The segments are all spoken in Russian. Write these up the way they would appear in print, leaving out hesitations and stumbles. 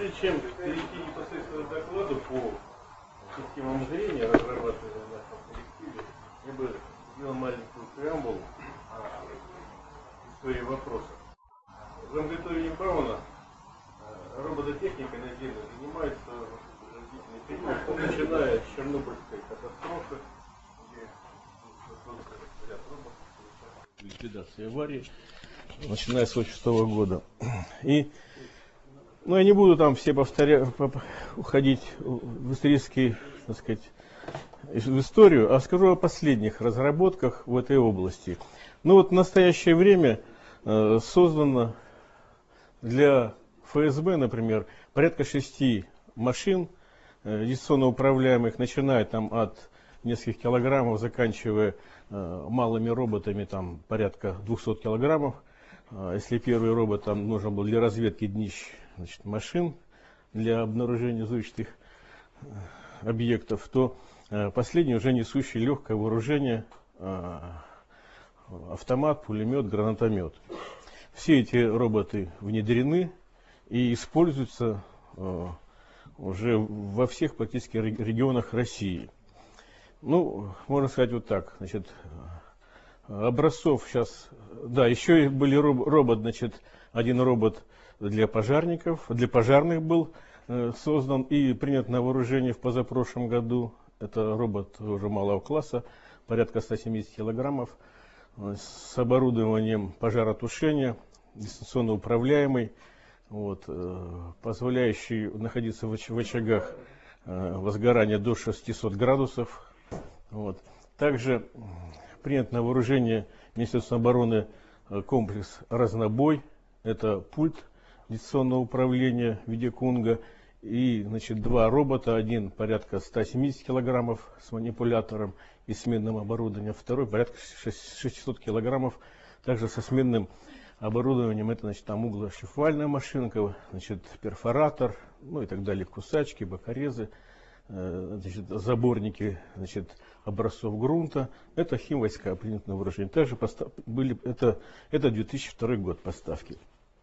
прежде чем перейти непосредственно к докладу по системам зрения, разрабатываемым в нашем коллективе, я бы сделал маленькую преамбулу истории вопроса. В МГТУ Брауна робототехникой наземной занимается длительный период, начиная с Чернобыльской катастрофы, где ряд роботов ликвидации аварии, начиная с 1986 года. И я не буду там все уходить в исторический, так сказать, в историю, а скажу о последних разработках в этой области. В настоящее время создано для ФСБ, например, порядка 6 машин дистанционно управляемых, начиная там от нескольких килограммов, заканчивая малыми роботами, там порядка 200 килограммов. Если первый робот там нужен был для разведки днищ, машин, для обнаружения взрывчатых объектов, то последний уже несущий легкое вооружение, автомат, пулемет, гранатомет. Все эти роботы внедрены и используются уже во всех практически регионах России. Можно сказать вот так, образцов сейчас, да, еще были один робот для пожарников, для пожарных был создан и принят на вооружение в позапрошлом году. Это робот уже малого класса, порядка 170 килограммов, с оборудованием пожаротушения, дистанционно управляемый, позволяющий находиться в очагах возгорания до 600 градусов. Также принят на вооружение Министерством обороны комплекс «Разнобой». Это пульт дистанционного управления в виде Кунга. И 2 робота. Один порядка 170 килограммов с манипулятором и сменным оборудованием. Второй порядка 600 килограммов, также со сменным оборудованием. Это там углошлифовальная машинка, перфоратор, и так далее, кусачки, бокорезы, заборники образцов грунта. Это химвойска принято на вооружение. Также это 2002 год поставки.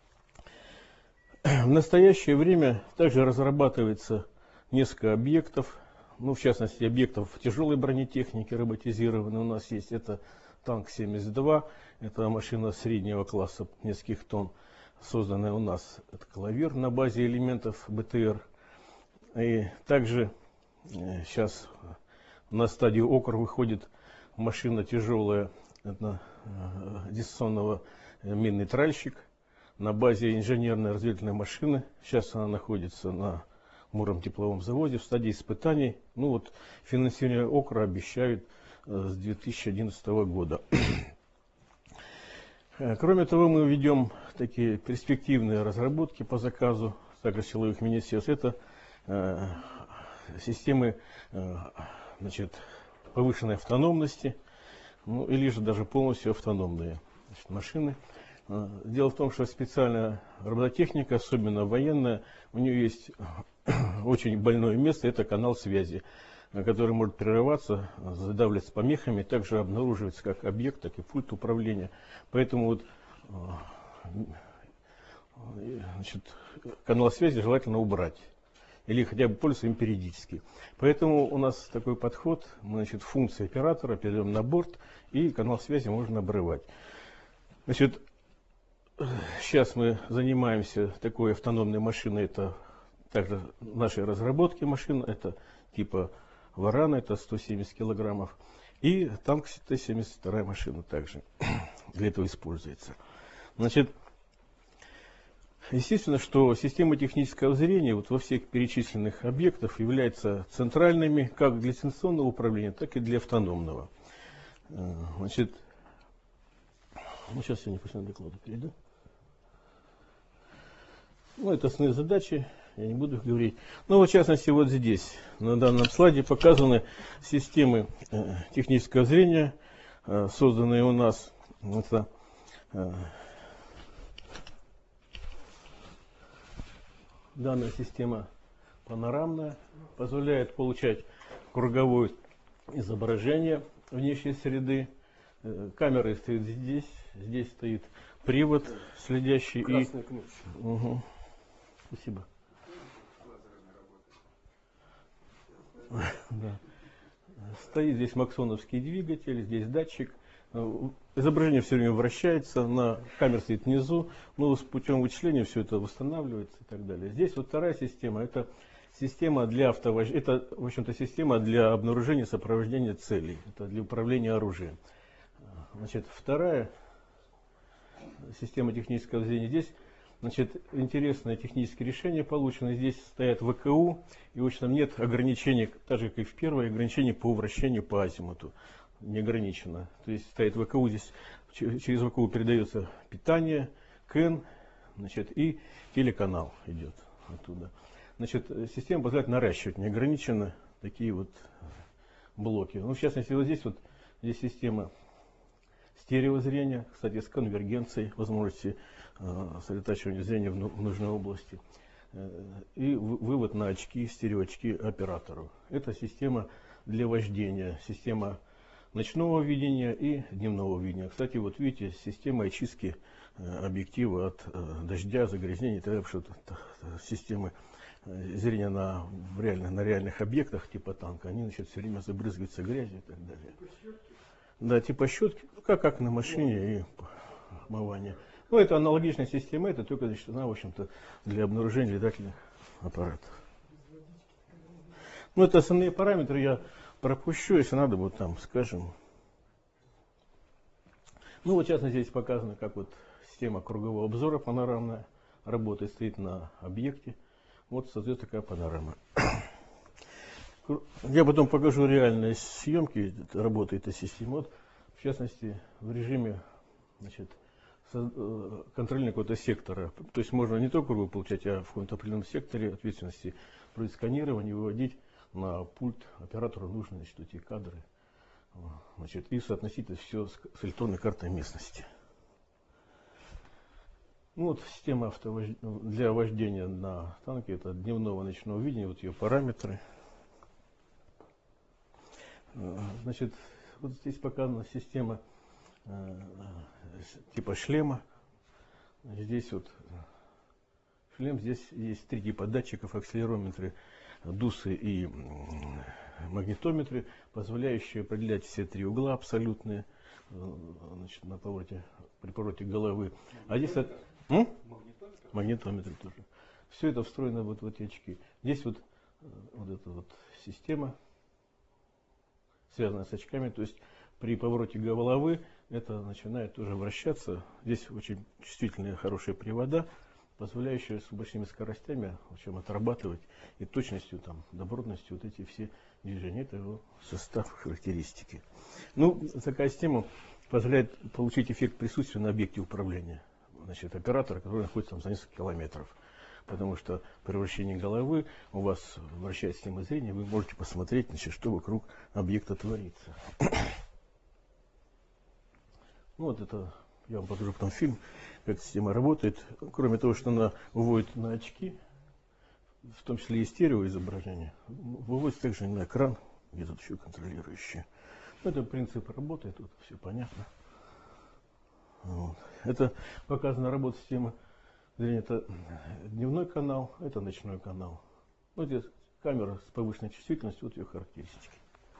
В настоящее время также разрабатывается несколько объектов, в частности объектов тяжелой бронетехники роботизированной у нас есть. Это танк 72, это машина среднего класса нескольких тонн, созданная у нас. Это клавир на базе элементов БТР. И также сейчас на стадию ОКР выходит машина тяжелая, это дистанционного минный тральщик на базе инженерной разведывательной машины. Сейчас она находится на Муромтепловом заводе в стадии испытаний. Финансирование ОКРа обещают с 2011 года. Кроме того, мы ведем такие перспективные разработки по заказу также силовых министерств. Это системы повышенной автономности, или же даже полностью автономные машины. Дело в том, что специальная робототехника, особенно военная, у нее есть очень больное место, это канал связи, который может прерываться, задавливаться помехами, также обнаруживается как объект, так и пульт управления. Поэтому канал связи желательно убрать или хотя бы пользоваться им периодически. Поэтому у нас такой подход, мы функции оператора передаем на борт, и канал связи можно обрывать. Сейчас мы занимаемся такой автономной машиной, это также нашей разработки машин, это типа Варана, это 170 килограммов, и танк Т-72 машина также для этого используется. Естественно, что система технического зрения во всех перечисленных объектах являются центральными как для дистанционного управления, так и для автономного. Сейчас я непосредственно доклады перейду. Это основные задачи, я не буду их говорить. В частности, здесь, на данном слайде, показаны системы технического зрения, созданные у нас. Это данная система панорамная, позволяет получать круговое изображение внешней среды. Камера стоит здесь стоит привод следящий. Красная кнопочка. Спасибо. Да. Стоит здесь максоновский двигатель, здесь датчик. Изображение все время вращается, камера стоит внизу, но с путем вычисления все это восстанавливается и так далее. Здесь вот вторая система, это система для это, в общем-то, система для обнаружения и сопровождения целей, это для управления оружием. Значит, вторая система технического зрения. Здесь, значит, интересное техническое решение получено. Здесь стоят ВКУ, и, в общем, нет ограничений, так же, как и в первой, ограничений по вращению по азимуту. Не ограничено. То есть стоит ВКУ, здесь через ВКУ передается питание, КЭН, значит, и телеканал идет оттуда. Значит, система позволяет наращивать неограниченно такие вот блоки. Ну, в частности, вот здесь система стереозрения, кстати, с конвергенцией, возможности сосредотачивания зрения в нужной области. И вывод на очки, стереоочки оператору. Это система для вождения, система ночного видения и дневного видения. Кстати, вот видите, система очистки объектива от дождя, загрязнений, потому что системы зрения на реальных объектах типа танка, они, значит, все время забрызгиваются грязью и так далее. Да, типа щетки, как на машине и омывание. Ну, это аналогичная система, это только, значит, она, в общем-то, для обнаружения летательных аппаратов. Ну, это основные параметры, я пропущу, если надо, вот там скажем. Ну, вот, в частности, здесь показано, как вот система кругового обзора панорамная работает, стоит на объекте. Вот создается такая панорама. Я потом покажу реальные съемки работы этой системы. Вот, в частности, в режиме, значит, контрольного какого-то сектора. То есть можно не только кругу получать, а в каком-то определенном секторе ответственности проводить сканирование, выводить на пульт оператору нужные, значит, эти кадры. Значит, и соотносить это все с электронной картой местности. Ну, вот система для вождения на танке, это дневного ночного видения, вот ее параметры. Значит, вот здесь показана система типа шлема. Здесь вот шлем, здесь есть три типа датчиков: акселерометры, дусы и магнитометры, позволяющие определять все три угла абсолютные, значит, при повороте головы. А здесь магнитометры тоже. Все это встроено вот в эти очки. Здесь вот эта вот система, связанная с очками, то есть при повороте головы это начинает тоже вращаться. Здесь очень чувствительные, хорошие привода, позволяющие с большими скоростями, в общем, отрабатывать и точностью, там, добротностью вот эти все движения. Это его состав, характеристики. Ну, такая система позволяет получить эффект присутствия на объекте управления, значит, оператора, который находится там за несколько километров. Потому что при вращении головы у вас вращается система зрения, вы можете посмотреть, значит, что вокруг объекта творится. Ну, вот это, я вам покажу потом фильм, как система работает. Кроме того, что она выводит на очки, в том числе и стереоизображение, выводится также на экран, где тут еще контролирующие. Ну, это принцип работы, тут все понятно. Вот. Это показана работа системы зрения. Это дневной канал, это ночной канал. Вот здесь камера с повышенной чувствительностью, вот ее характеристики.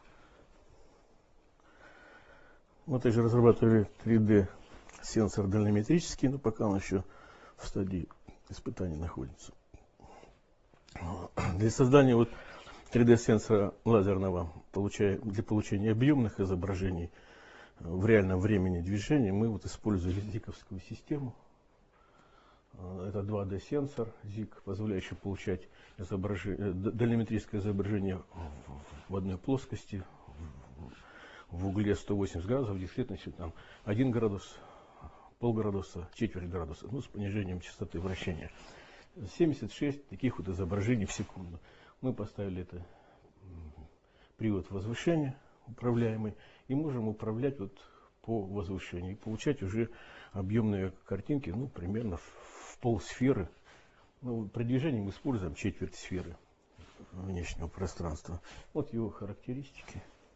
Мы также разрабатывали 3D сенсор дальнометрический, но пока он еще в стадии испытаний находится. Для создания вот 3D сенсора лазерного для получения объемных изображений в реальном времени движения мы вот использовали зиковскую систему. Это 2D сенсор ZIG, позволяющий получать дальнометрическое изображение в одной плоскости, в угле 180 градусов, дискретностью там 1 градус, полградуса, четверть градуса, ну, с понижением частоты вращения. 76 таких вот изображений в секунду. Мы поставили это привод возвышения управляемый, и можем управлять вот по возвышению и получать уже объемные картинки, ну, примерно в полсферы. Ну, при движении мы используем четверть сферы внешнего пространства. Вот его характеристики.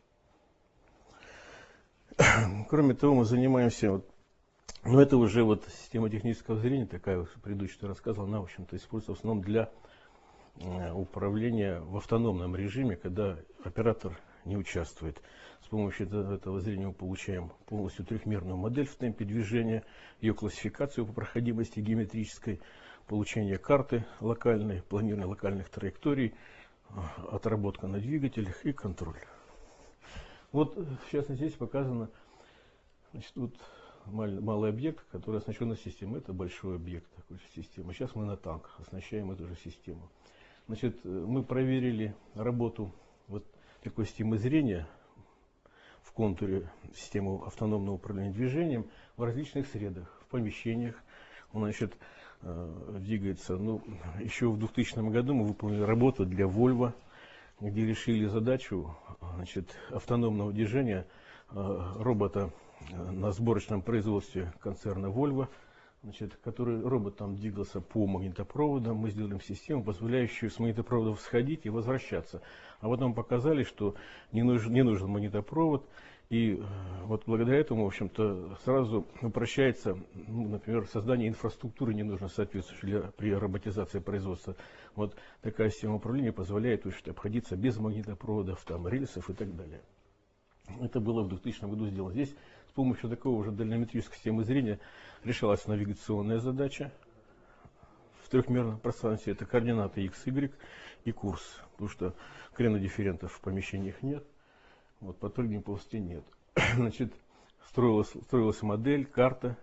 Кроме того, мы занимаемся, ну, это уже вот система технического зрения, такая предыдущая, что я рассказывал, она, в общем-то, используется в основном для управления в автономном режиме, когда оператор не участвует. С помощью этого зрения мы получаем полностью трехмерную модель в темпе движения, ее классификацию по проходимости геометрической, получение карты локальной, планирование локальных траекторий, отработка на двигателях и контроль. Вот, в частности, здесь показано, значит, вот малый объект, который оснащен системой. Это большой объект такой системы. Сейчас мы на танках оснащаем эту же систему. Значит, мы проверили работу вот такой системы зрения в контуре системы автономного управления движением в различных средах, в помещениях. Он, значит, двигается. Ну, еще в 2000 году мы выполнили работу для Volvo, где решили задачу, значит, автономного движения робота на сборочном производстве концерна Volvo, значит, который робот там двигался по магнитопроводам. Мы сделали систему, позволяющую с магнитопроводов сходить и возвращаться. А потом показали, что не нужен магнитопровод. И вот благодаря этому, в общем-то, сразу упрощается, ну, например, создание инфраструктуры не нужно соответствующей при роботизации производства. Вот такая система управления позволяет обходиться без магнитопроводов, там, рельсов и так далее. Это было в 2000 году сделано. Здесь с помощью такого же дальнометрической системы зрения решалась навигационная задача в трехмерном пространстве. Это координаты x, y и курс. Потому что кренодифферентов в помещениях нет. Вот, подпрыгивания по высоте нет. Значит, строилась модель, карта,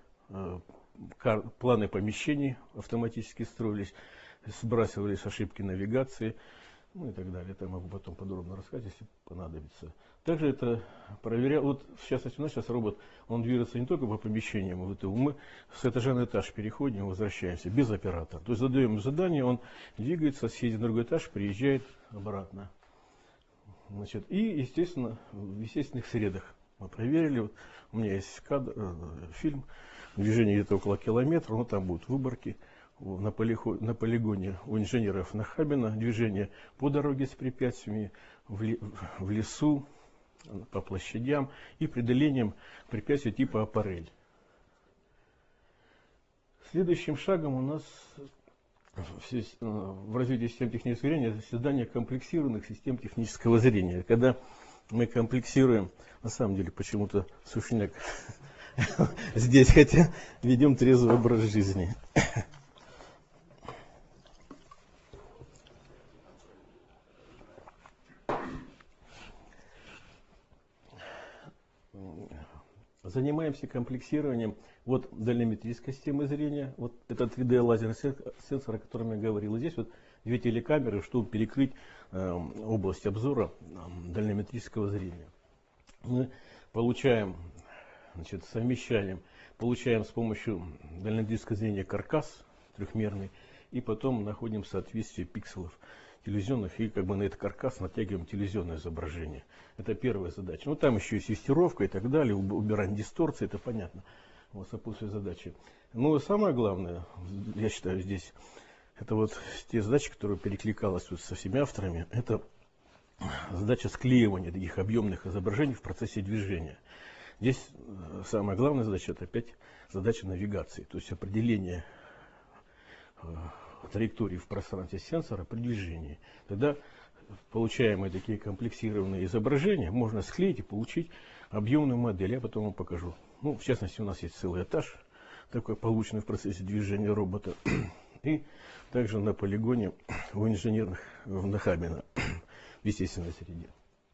планы помещений автоматически строились, сбрасывались ошибки навигации, ну и так далее. Это я могу потом подробно рассказать, если понадобится. Также это проверял, вот в частности у нас сейчас робот, он движется не только по помещениям, мы с этажа на этаж переходим, возвращаемся без оператора. То есть задаем задание, он двигается, съедет на другой этаж, приезжает обратно. Значит, и, естественно, в естественных средах мы проверили. Вот у меня есть фильм, движение где-то около километра, но там будут выборки. На полигоне у инженеров Нахабина движение по дороге с препятствиями, в лесу, по площадям и преодолением препятствий типа аппарель. Следующим шагом у нас в развитии систем технического зрения создание комплексированных систем технического зрения. Когда мы комплексируем, на самом деле почему-то Сушняк здесь, хотя ведем трезвый образ жизни. Занимаемся комплексированием вот дальнометрической системы зрения. Вот это 3D лазерный сенсор, о котором я говорил. И здесь вот две телекамеры, чтобы перекрыть область обзора дальнометрического зрения. Мы получаем, значит, совмещаем, получаем с помощью дальнометрического зрения каркас трехмерный, и потом находим соответствие пикселов телевизионных, и как бы на этот каркас натягиваем телевизионное изображение. Это первая задача. Ну, там еще есть юстировка и так далее, убираем дисторции, это понятно. Вот сопутствующие задачи. Но самое главное, я считаю, здесь, это вот те задачи, которые перекликалась вот со всеми авторами, это задача склеивания таких объемных изображений в процессе движения. Здесь самая главная задача, это опять задача навигации, то есть определение траектории в пространстве сенсора при движении. Тогда получаемые такие комплексированные изображения можно склеить и получить объемную модель. Я потом вам покажу. Ну, в частности, у нас есть целый этаж, такой полученный в процессе движения робота. И также на полигоне у инженерных в Нахабино в естественной среде.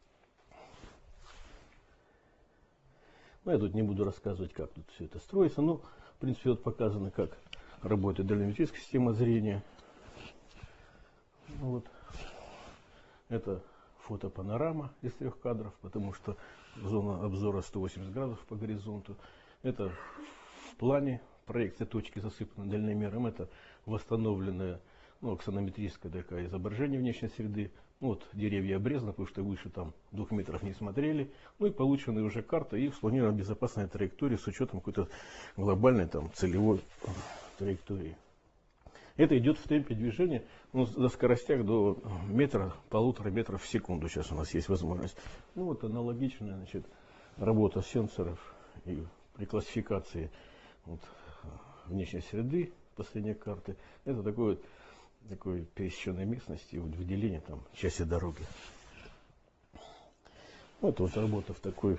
Ну, я тут не буду рассказывать, как тут все это строится. Но, в принципе, вот показано, как работает дальнометрическая система зрения. Вот. Это фотопанорама из 3 кадров, потому что зона обзора 180 градусов по горизонту. Это в плане проекция точки, засыпанной дальномером. Это восстановленное, ну, аксонометрическое такое изображение внешней среды. Вот деревья обрезаны, потому что выше там 2 метров не смотрели. Ну и полученная уже карта и спланирована безопасная траектория с учетом какой-то глобальной там целевой траектории. Это идет в темпе движения, ну, на скоростях до 1–1,5 метра в секунду. Сейчас у нас есть возможность. Ну вот аналогичная, значит, работа сенсоров и при классификации вот внешней среды, последней карты. Это такой вот такой пересеченной местности, вот выделение там части дороги. Вот работа в такой,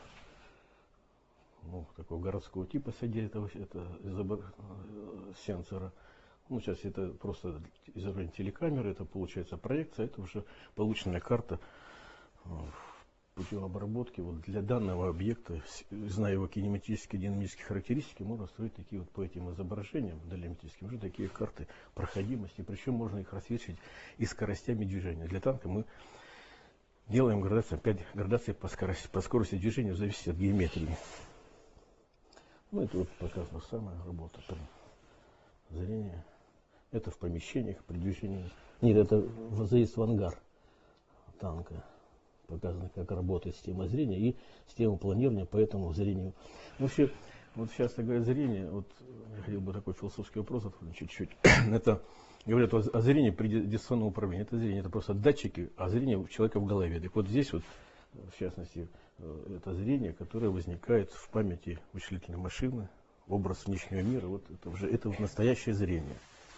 такого городского типа среди этого сенсора. Ну, сейчас это просто изображение телекамеры, это получается проекция, это уже полученная карта путем обработки. Вот для данного объекта, зная его кинематические, динамические характеристики, можно строить такие вот по этим изображениям дальномерическим уже такие карты проходимости. Причем можно их рассвечивать и скоростями движения. Для танка мы делаем градацию, 5 градаций по скорости движения в зависимости от геометрии. Ну, это вот показана самая работа. Зрение. Это в помещениях, при движении. Нет, это заезд в ангар танка. Показано, как работает система зрения и система планирования по этому зрению. Вообще, вот часто говорят зрение, вот я хотел бы такой философский вопрос ответить чуть-чуть. Это говорят о зрении при дистанционном управлении. Это зрение, это просто датчики, а зрение у человека в голове. Так вот здесь вот, в частности, это зрение, которое возникает в памяти вычислительной машины, образ внешнего мира. Вот это уже настоящее зрение.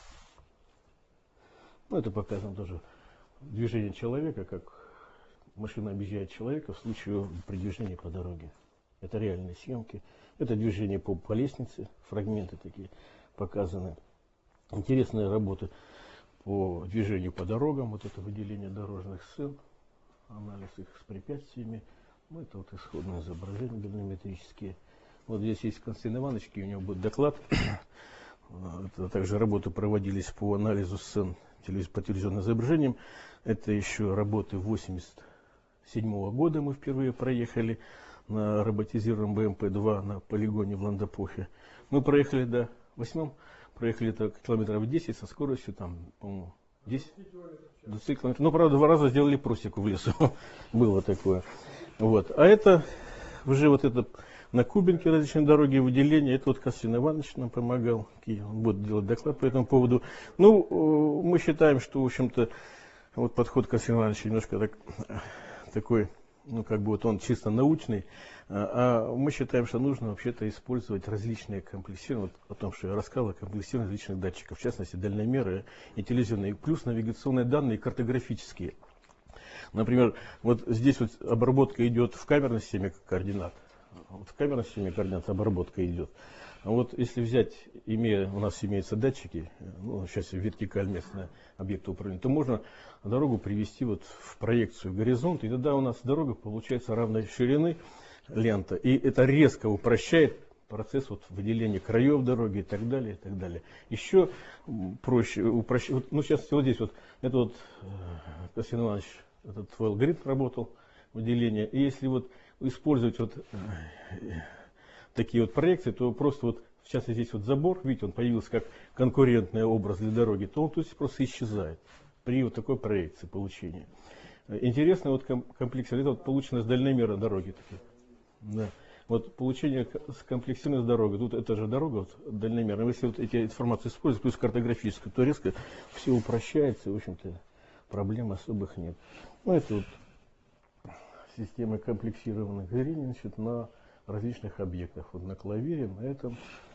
Ну, это показано тоже движение человека, как машина объезжает человека в случае при движении по дороге. Это реальные съемки. Это движение по лестнице, фрагменты такие показаны. Интересная работа по движению по дорогам. Вот это выделение дорожных сцен, анализ их с препятствиями. Ну, это вот исходные изображения биометрические. Вот здесь есть Константин Иванович, у него будет доклад. Это также работы проводились по анализу сцен по телевизионным изображениям. Это еще работы 1987 года мы впервые проехали на роботизированном БМП-2 на полигоне в Ландопохе. Мы проехали до 8-м, проехали это километров 10 со скоростью там, по-моему, 10 километров. Ну, правда, 2 раза сделали просеку в лесу. Было такое. Вот. А это уже вот это на Кубинке различные дороги выделения. Это вот Константин Иванович нам помогал. Он будет делать доклад по этому поводу. Ну, мы считаем, что, в общем-то, вот подход Константина Ивановича немножко такой, ну, как бы вот он чисто научный. А мы считаем, что нужно вообще-то использовать различные комплексирования, вот о том, что я рассказывал, комплексирование различных датчиков, в частности, дальномеры и телевизионные, плюс навигационные данные, картографические. Например, вот здесь вот обработка идет в камерной системе координат. Вот в камерной системе координат обработка идет. А вот если взять, у нас имеются датчики, ну, сейчас вертикаль местная объекта управления, то можно дорогу привести вот в проекцию горизонта, и тогда у нас дорога получается равной ширины лента. И это резко упрощает процесс вот выделения краев дороги и так далее, и так далее. Еще проще упрощать. Вот, ну, сейчас вот здесь вот, это вот Константин Иванович, этот твой алгоритм работал, выделение. И если вот использовать вот такие вот проекции, то просто вот, в частности, здесь вот забор, видите, он появился как конкурентный образ для дороги, то он тут просто исчезает при вот такой проекции получения. Интересно, вот комплексирование, это вот получено с дальномера дороги. Да. Вот получение скомплексирования с дорогой, тут это же дорога вот, дальномерная. Если вот эти информации использовать, плюс картографическую, то резко все упрощается, и, в общем-то, проблем особых нет. Ну, это вот системы комплексированных зрений, значит, на различных объектах. Вот на клавире, на этом.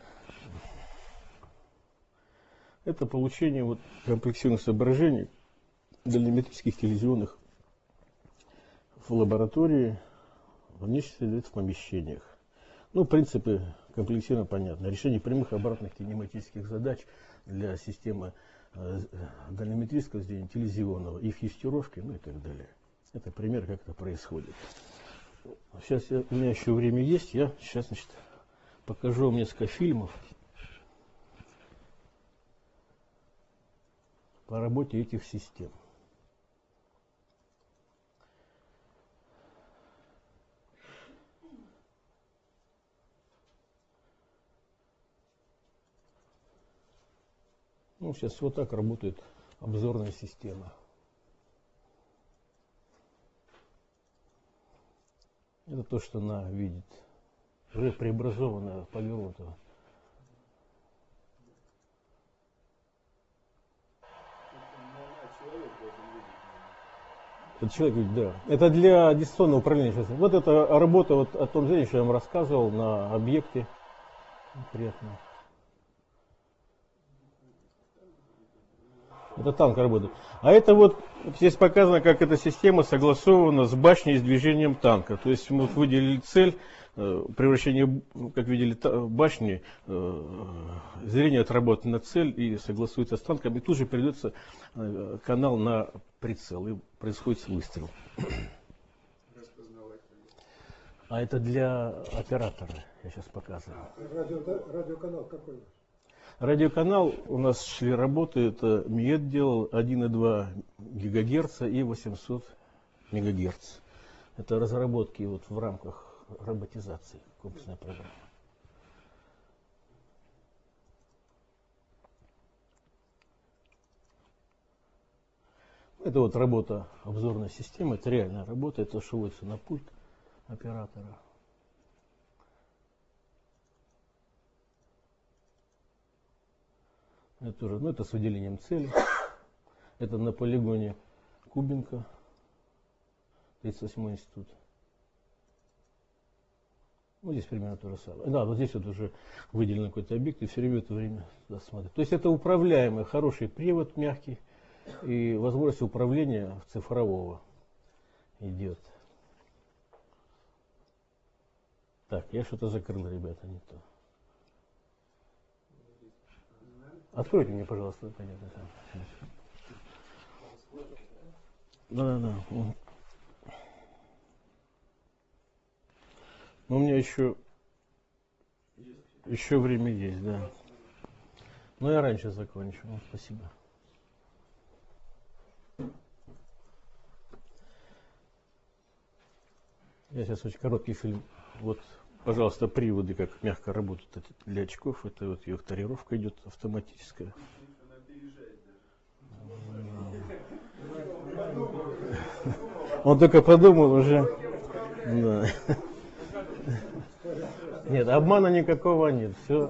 Это получение вот комплексированных соображений дальнометрических телевизионных в лаборатории, внешне в помещениях. Ну, принципы комплексирования понятны. Решение прямых обратных кинематических задач для системы дальнометрического зрения, телевизионного, их юстировки, ну и так далее. Это пример, как это происходит. Сейчас у меня еще время есть. Я сейчас, значит, покажу вам несколько фильмов по работе этих систем. Ну, сейчас вот так работает обзорная система. Это то, что она видит. Уже преобразованное, повернутое. Это человек видит, да. Это для дистанционного управления. Вот это работа вот о том зрении, что я вам рассказывал на объекте. Приятно. Это танк работает. А это вот здесь показано, как эта система согласована с башней и с движением танка. То есть мы выделили цель, превращение, как видели, башни, зрение отработано на цель и согласуется с танком. И тут же передается канал на прицел и происходит выстрел. А это для оператора, я сейчас показываю. Радиоканал какой? Радиоканал у нас шли работы, это МИЭТ делал 1,2 ГГц и 800 МГц. Это разработки вот в рамках роботизации, комплексная программа. Это вот работа обзорной системы, это реальная работа, это что вводится на пульт оператора. Это тоже, ну, это с выделением цели. Это на полигоне Кубинка, 38-й институт. Ну, здесь примерно то же самое. Да, вот здесь вот уже выделен какой-то объект, и все время это время смотрит. То есть это управляемый, хороший привод, мягкий, и возможность управления цифрового идет. Так, я что-то закрыл, ребята, не то. Откройте мне, пожалуйста, понятно. Да. Но у меня еще время есть, да. Но я раньше закончу. Спасибо. Я сейчас очень короткий фильм. Вот, пожалуйста, приводы, как мягко работают для очков. Это вот ее тарировка идет автоматическая. Он только подумал уже. Да. Нет, обмана никакого нет. Все.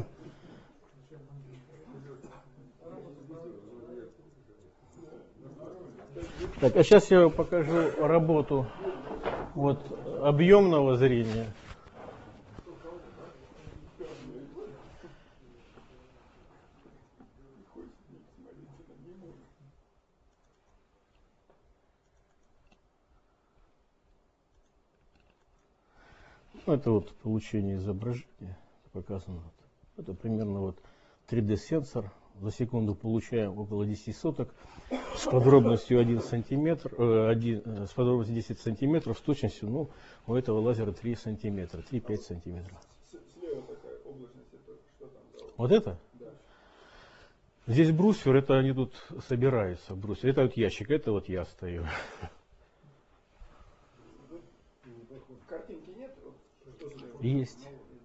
Так, а сейчас я покажу работу вот объемного зрения. Это вот получение изображения показано. Это примерно вот 3D сенсор. За секунду получаем около 10 соток с подробностью 1 сантиметр, с подробностью 10 сантиметров, с точностью, ну, у этого лазера 3 сантиметра, 3-5 сантиметров. Слева такая облачность, это что там? Вот это? Да. Здесь брусвер, это они тут собираются, брусвер. Это вот ящик, это вот я стою. Картинки нет? Что слева? Есть.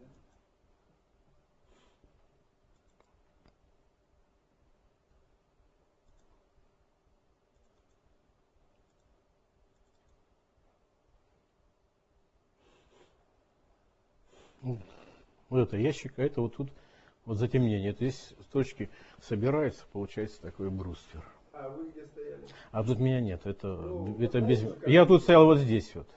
Вот это ящик, а это вот тут вот затемнение. Это здесь точки собираются, получается такой бруствер. А вы где стояли? А тут меня нет. Это без. Я тут стоял вот здесь вот.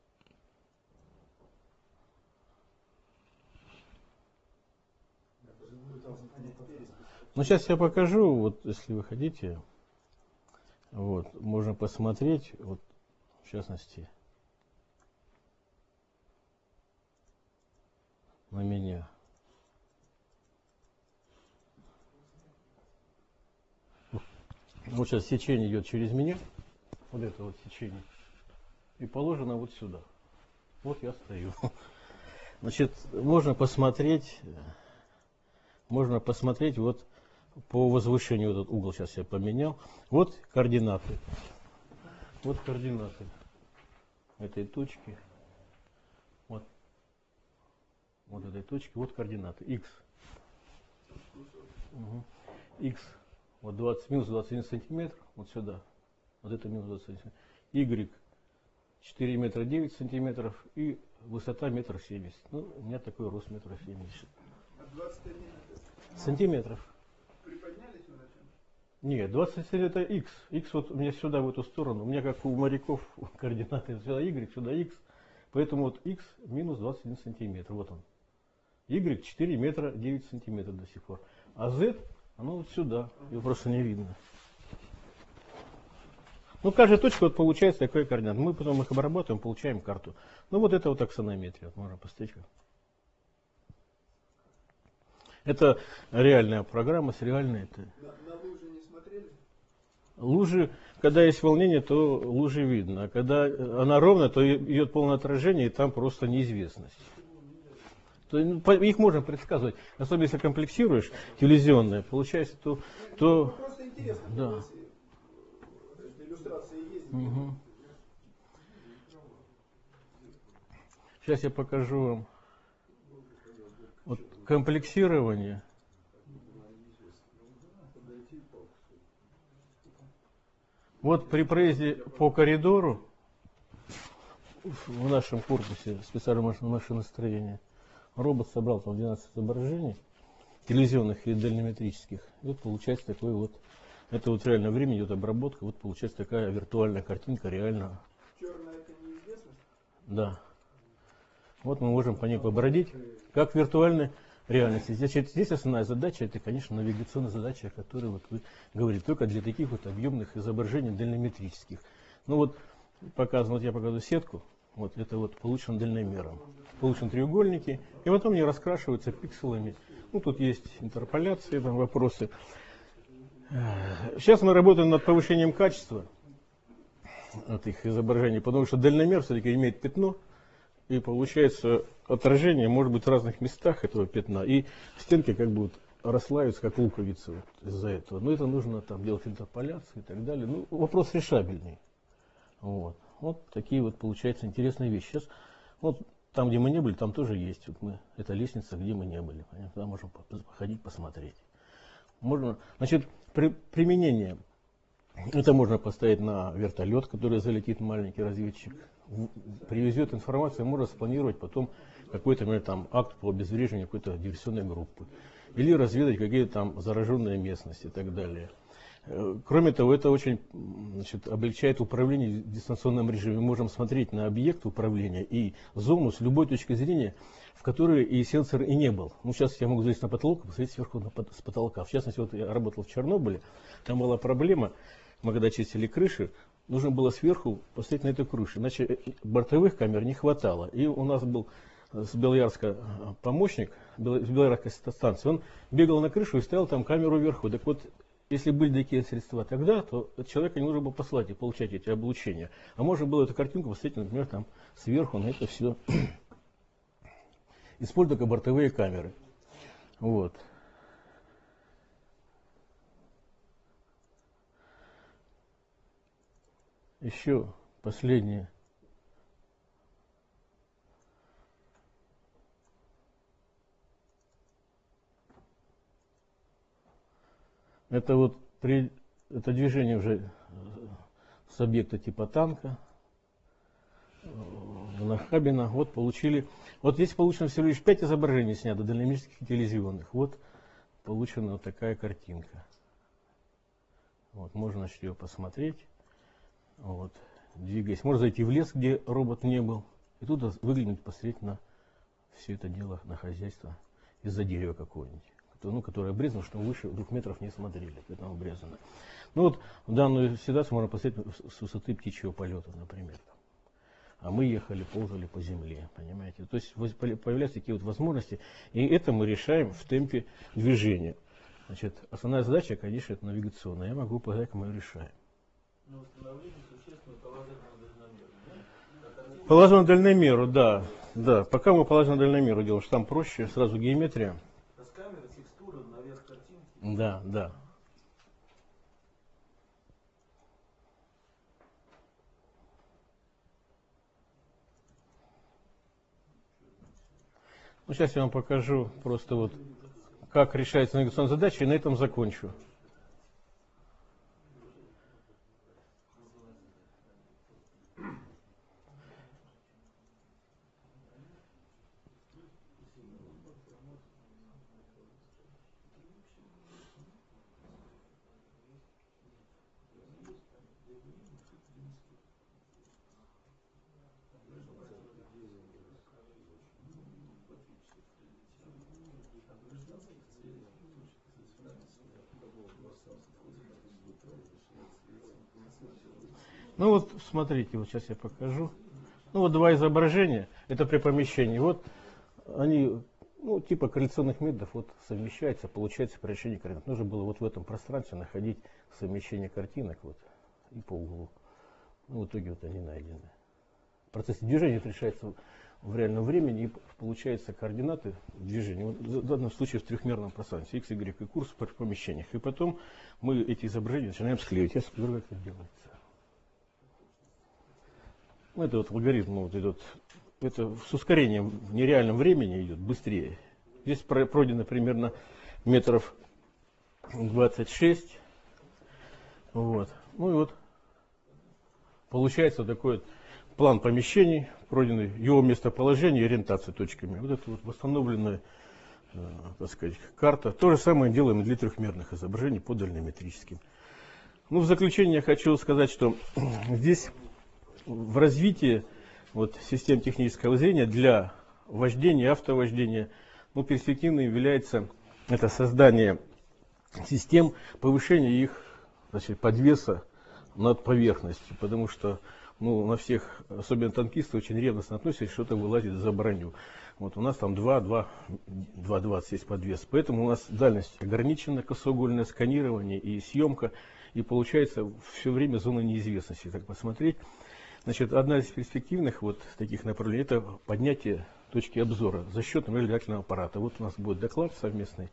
Ну сейчас я покажу, вот если вы хотите, вот можно посмотреть, вот в частности на меня. Вот сейчас сечение идет через меня, вот это вот сечение, и положено вот сюда. Вот я стою. Значит, можно посмотреть вот по возвышению, этот угол сейчас я поменял. Вот координаты. Вот координаты этой точки. Вот этой точки. Вот координаты. X. X. Вот 20, минус 21 сантиметр. Вот сюда. Вот это минус 21 сантиметр. Y. 4 метра 9 сантиметров. И высота метр 70. Ну, у меня такой рост метр 70. А 21 сантиметров. приподнялись вы на чем? Нет, 20 это X. X вот у меня сюда, в эту сторону. У меня как у моряков координаты сюда Y, сюда X. Поэтому вот X минус 21 сантиметр. Вот он. Y 4 метра 9 сантиметров до сих пор. А Z, оно вот сюда. Его просто не видно. Ну, каждая точка вот получается такой координат. Мы потом их обрабатываем, получаем карту. Ну, вот это вот аксонометрия. Вот можно посмотреть. Это реальная программа с реальной. На лужи не смотрели? Лужи, когда есть волнение, то лужи видно. А когда она ровная, то идет полное отражение, и там просто неизвестность. То, их можно предсказывать. Особенно если комплексируешь телевизионное, получается, то... Ну, просто интересно, Да. если иллюстрации есть. Угу. Сейчас я покажу вам вот комплексирование. Вот при проезде по коридору в нашем корпусе специального машиностроения робот собрал там 12 изображений, телевизионных и дальнометрических. И вот получается такой вот, это вот в реальное время идет обработка, вот получается такая виртуальная картинка реально. Черная это неизвестность? Да. Вот мы можем по ней побродить, как в виртуальной реальности. Здесь основная задача, это, конечно, навигационная задача, о которой вот вы говорите, только для таких вот объемных изображений дальнометрических. Ну вот, показано, вот я показываю сетку, вот это вот получено дальномером. Получены треугольники, и потом они раскрашиваются пикселами. Ну, тут есть интерполяции, там вопросы. Сейчас мы работаем над повышением качества этих изображений, потому что дальномер все-таки имеет пятно, и получается отражение может быть в разных местах этого пятна, и стенки как бы вот расслаиваются, как луковицы вот из-за этого. Но это нужно там делать интерполяцию и так далее. Ну, вопрос решабельный. Вот. Вот такие вот получаются интересные вещи. Сейчас вот там, где мы не были, там тоже есть. Вот мы, это лестница, где мы не были. Туда можем походить, посмотреть. Можно, значит, применение. Это можно поставить на вертолет, который залетит маленький разведчик, привезет информацию, можно спланировать потом какой-то, например, там, акт по обезвреживанию какой-то диверсионной группы. Или разведать какие-то там зараженные местности и так далее. Кроме того, это очень, значит, облегчает управление в дистанционном режиме. Мы можем смотреть на объект управления и зону с любой точки зрения, в которой и сенсор и не был. Ну, сейчас я могу залезть на потолок и посмотреть сверху с потолка. В частности, вот я работал в Чернобыле, там была проблема, мы когда чистили крыши, нужно было сверху посмотреть на эту крышу, иначе бортовых камер не хватало. И у нас был с Белоярска помощник, с Белоярской станции, он бегал на крышу и ставил там камеру вверху. Так вот, если были такие средства тогда, то человека не нужно было послать и получать эти облучения. А можно было эту картинку посмотреть, например, там сверху на это все. Используя только бортовые камеры. Вот. Еще последнее. Это вот это движение уже с объекта типа танка, Нахабина. Вот получили. Вот здесь получено всего лишь 5 изображений снято, дальномерических и телевизионных. Вот получена вот такая картинка. Вот, можно, значит, ее посмотреть. Вот, двигаясь. Можно зайти в лес, где робот не был. И туда выглянуть, посмотреть на все это дело, на хозяйство из-за дерева какого-нибудь. Ну, которое обрезано, что выше 2 метров не смотрели, поэтому обрезано. Ну вот в данную ситуацию можно посмотреть с высоты птичьего полета, например. А мы ехали, ползали по земле, понимаете. То есть появляются такие вот возможности, и это мы решаем в темпе движения. Значит, основная задача, конечно, это навигационная. Я могу показать, как мы ее решаем. Положено на дальномеру, да. Да, пока мы положим на дальномеру делаем, что там проще, сразу геометрия. Да, да. Ну, сейчас я вам покажу просто вот, как решается навигационная задача, и на этом закончу. Ну вот смотрите, вот сейчас я покажу. Ну вот два изображения, это при помещении. Вот они, ну типа корреляционных методов, вот совмещаются, получается превращение координат. Нужно было вот в этом пространстве находить совмещение картинок вот и по углу. Ну, в итоге вот они найдены. Процесс движения решается в реальном времени и получаются координаты движения. Вот в данном случае в трехмерном пространстве x, y и курс в помещениях. И потом мы эти изображения начинаем склеивать. Я скажу, как это делается. Ну, это вот алгоритм вот идет. Это с ускорением в нереальном времени идет быстрее. Здесь пройдено примерно метров 26. Вот. Ну и вот получается такой вот план помещений, пройденный его местоположение и ориентация точками. Вот это вот восстановленная, так сказать, карта. То же самое делаем и для трехмерных изображений по дальнометрическим. Ну, в заключение я хочу сказать, что здесь в развитии вот, систем технического зрения для вождения, автовождения, ну, перспективным является это создание систем, повышения их, значит, подвеса над поверхностью, потому что ну, на всех, особенно танкисты, очень ревностно относятся, что-то вылазит за броню. Вот у нас там 2,20 есть подвес, поэтому у нас дальность ограничена, косоугольное сканирование и съемка, и получается все время зона неизвестности. Так посмотреть. Значит, одна из перспективных вот таких направлений это поднятие точки обзора за счет наблюдательного аппарата. Вот у нас будет доклад совместный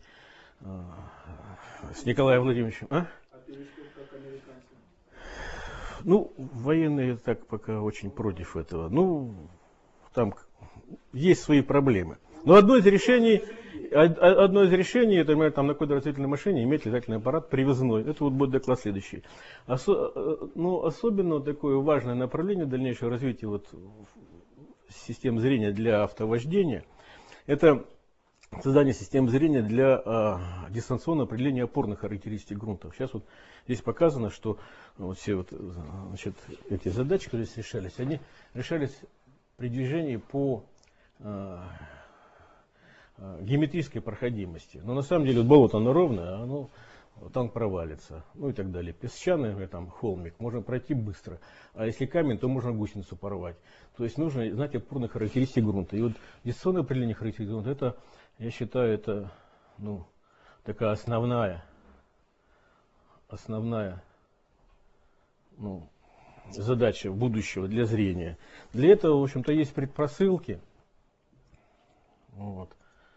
с Николаем Владимировичем. А перископ как американцы? Ну, военные так пока очень против этого. Ну, там есть свои проблемы. Но одно из решений, это, например, там на какой-то растительной машине иметь летательный аппарат привязной. Это вот будет доклад следующий. Ну, особенно такое важное направление дальнейшего развития вот, систем зрения для автовождения, это создание систем зрения для дистанционного определения опорных характеристик грунта. Сейчас вот здесь показано, что вот все вот, значит, эти задачи, которые здесь решались, они решались при движении по геометрической проходимости. Но на самом деле вот болото оно ровное, а оно, танк провалится, ну и так далее. Песчаный там холмик можно пройти быстро, а если камень, то можно гусеницу порвать. То есть нужно знать опорные характеристики грунта. И вот дистанционное определение характеристик грунта, это, я считаю, это ну, такая основная ну, задача будущего для зрения. Для этого, в общем-то, есть предпосылки. Вот.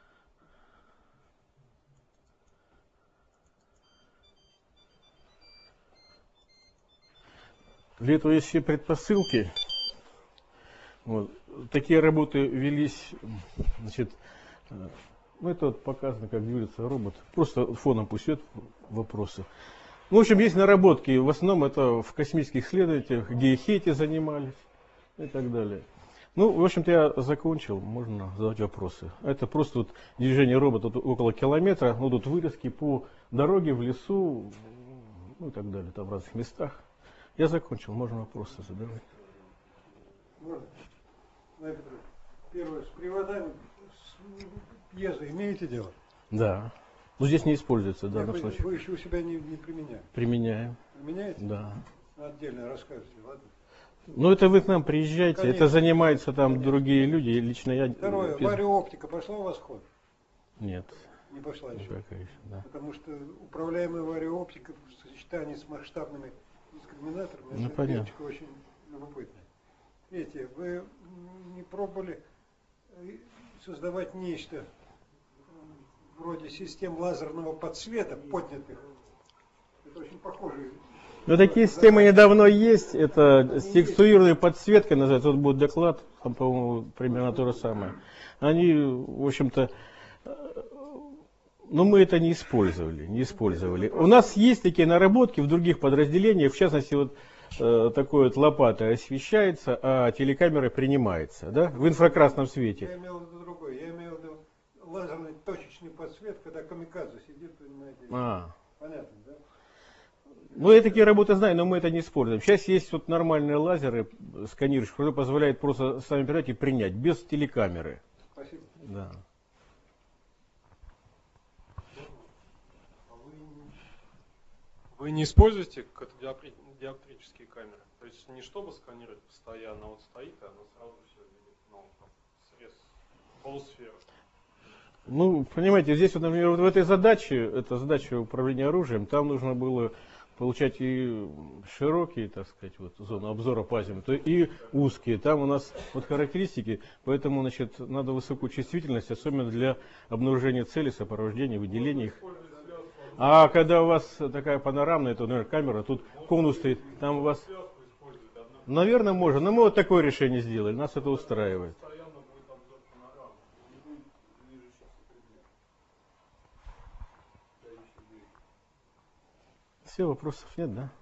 Для этого есть все предпосылки. Вот. Такие работы велись, значит, ну это вот показано, как движется робот. Просто фоном пусть идет вопросы. Ну, в общем, есть наработки. В основном это в космических исследованиях, геохете занимались и так далее. Ну, в общем-то, я закончил. Можно задать вопросы. Это просто вот движение робота около километра. Ну, тут вырезки по дороге, в лесу, ну и так далее, там в разных местах. Я закончил. Можно вопросы задавать. Можно? Первое, с приводами, с пьезой имеете дело? Да. Ну, здесь не используется в данном случае. Вы еще у себя не применяете? Применяем. Применяете? Да. Отдельно расскажете, ладно? Ну, это вы к нам приезжаете, Конечно. это занимаются там другие люди, лично я... Второе, вариооптика пошла у вас в ход? Нет. Не пошла еще? Пока еще, да. Потому что управляемая вариооптика в сочетании с масштабными дискриминаторами, Ну, это понятно. девочка очень любопытная. Третье, вы не пробовали создавать нечто вроде систем лазерного подсвета поднятых? Это очень похоже. Ну, такие системы недавно есть, это с текстурированной подсветкой называется, вот будет доклад, там, по-моему, примерно то же самое. Они, в общем-то, но мы это не использовали. У нас есть такие наработки в других подразделениях, в частности, вот такой вот лопатой освещается, а телекамера принимается, да, в инфракрасном Я свете. имел в виду другое. Я имел в виду лазерный точечный подсвет, когда камикадзе сидит, понимаете. Понятно, да? Ну, я такие работы знаю, но мы это не используем. Сейчас есть вот нормальные лазеры, сканирующие, которые позволяют просто сами оперативно и принять, без телекамеры. Спасибо. Да. Вы не используете диоптрические камеры? То есть не чтобы сканировать постоянно, вот стоит, и оно сразу все видит, ну, там, срез полусферы. Ну, понимаете, здесь, вот, например, вот в этой задаче, это задача управления оружием, там нужно было получать и широкие, так сказать, вот, зоны обзора по азимуту, и узкие. Там у нас вот характеристики, поэтому, значит, надо высокую чувствительность, особенно для обнаружения цели, сопровождения, выделения их. А когда у вас такая панорамная, то, например, камера, тут конус стоит, там у вас... Наверное, можно, но мы вот такое решение сделали, нас это устраивает. Все, вопросов нет, да?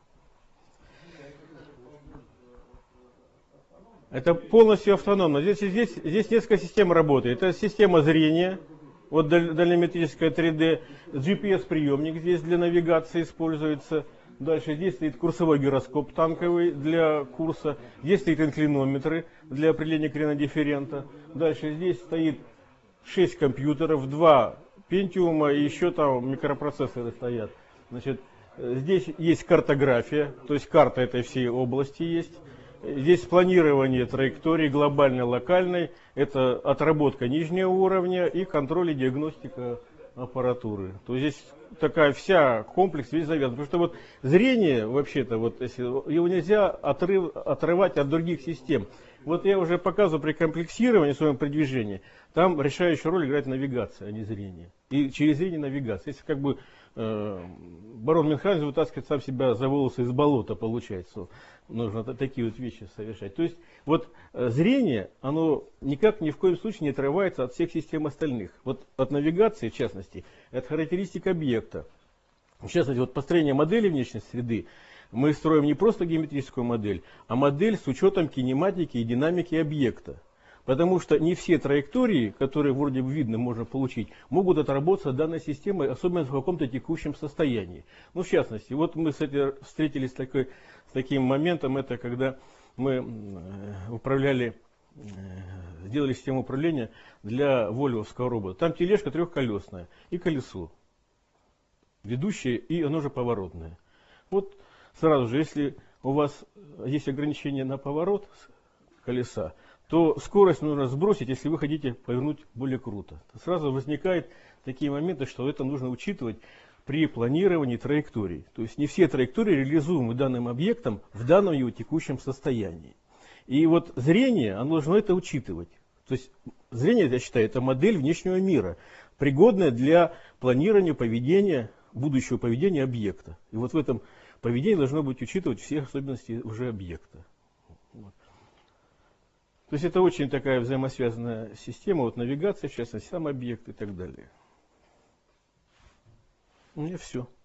Это полностью автономно. Здесь несколько систем работает. Это система зрения, вот дальнометрическая 3D, GPS-приемник здесь для навигации используется. Дальше здесь стоит курсовой гироскоп танковый для курса. Здесь стоит инклинометры для определения кренодифферента. Дальше здесь стоит 6 компьютеров, 2 Pentium и еще там микропроцессоры стоят. Значит, здесь есть картография, то есть карта этой всей области есть. Здесь планирование траектории глобальной, локальной. Это отработка нижнего уровня и контроль и диагностика аппаратуры. То есть здесь такая вся комплекс весь завязан. Потому что вот зрение, вообще-то, вот, если, его нельзя отрывать от других систем. Вот я уже показывал при комплексировании, своем продвижении, там решающую роль играет навигация, а не зрение. И через зрение навигация. Если как бы барон Мюнхгаузен вытаскивает сам себя за волосы из болота, получается, нужно такие вот вещи совершать. То есть вот зрение, оно никак ни в коем случае не отрывается от всех систем остальных. Вот от навигации, в частности, от характеристик объекта. В частности, вот построение модели внешней среды, мы строим не просто геометрическую модель, а модель с учетом кинематики и динамики объекта. Потому что не все траектории, которые вроде бы видно можно получить, могут отработаться данной системой, особенно в каком-то текущем состоянии. Ну, в частности, вот мы встретились с таким моментом, это когда мы сделали систему управления для вольвовского робота. Там тележка трехколесная и колесо ведущее, и оно же поворотное. Вот сразу же, если у вас есть ограничение на поворот колеса, то скорость нужно сбросить, если вы хотите повернуть более круто. Сразу возникают такие моменты, что это нужно учитывать при планировании траекторий. То есть не все траектории реализуемы данным объектом в данном его текущем состоянии. И вот зрение, оно должно это учитывать. То есть зрение, я считаю, это модель внешнего мира, пригодная для планирования поведения, будущего поведения объекта. И вот в этом поведении должно быть учитывать все особенности уже объекта. Вот. То есть это очень такая взаимосвязанная система, вот навигация, в частности, сам объект и так далее. У меня все.